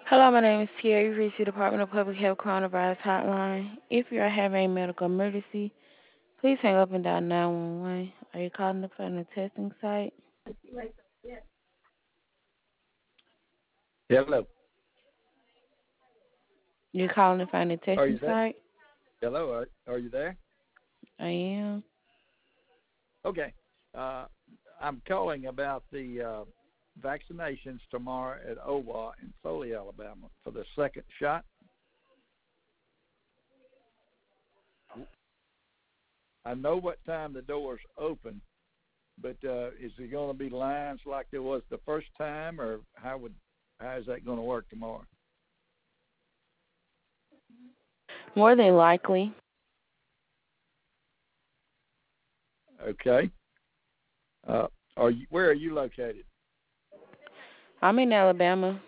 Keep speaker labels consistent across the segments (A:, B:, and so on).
A: Hello, my name is Tia. You reached the Department of Public Health Coronavirus Hotline. If you are having a medical emergency, please hang up and dial 911. Are you calling to find a testing site?
B: Hello.
A: You're calling to find a
B: Are you
A: testing
B: there?
A: site?
B: Hello. Are you there?
A: I am.
B: Okay. Uh, I'm calling about the vaccinations tomorrow at OWA in Foley, Alabama for the second shot. I know what time the doors open, but is there going to be lines like there was the first time, or how is that going to work tomorrow?
A: More than likely.
B: Okay. Uh, where are you located?
A: I'm in Alabama.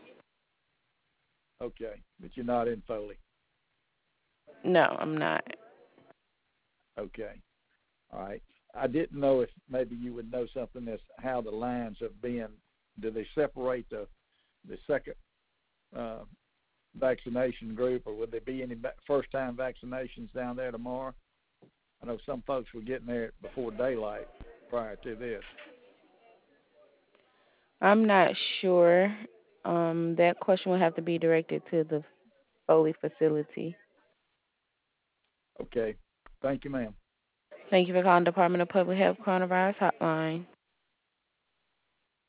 B: Okay, but you're not in Foley.
A: No, I'm not.
B: Okay. All right. I didn't know if maybe you would know something as how the lines have been. Do they separate the second uh, vaccination group, or would there be any first time vaccinations down there tomorrow? I know some folks were getting there before daylight prior to this.
A: I'm not sure. That question will have to be directed to the Foley facility.
B: Okay. Thank you, ma'am.
A: Thank you for calling Department of Public Health Coronavirus Hotline.